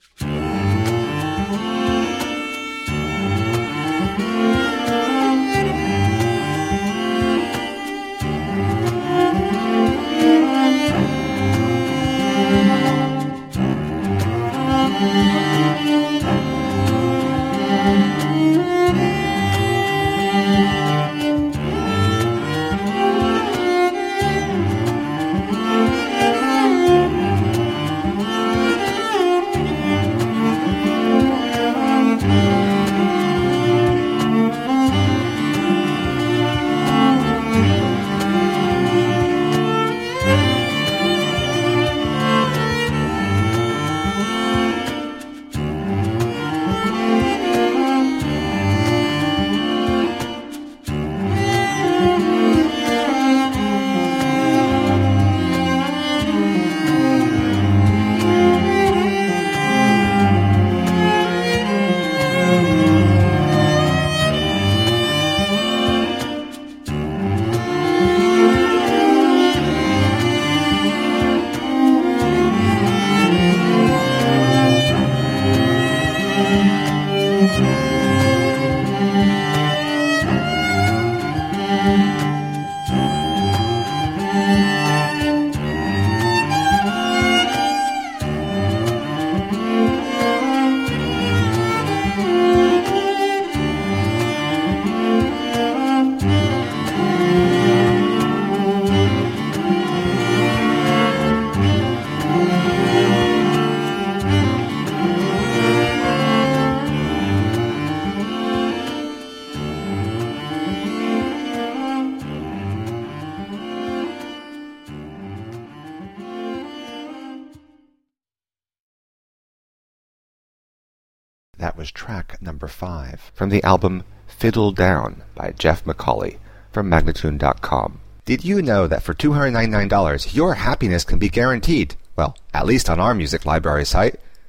That was track number 5 from the album Fiddle Down by Jeff McCauley from Magnatune.com. Did you know that for $299 your happiness can be guaranteed? Well, at least on our music library site.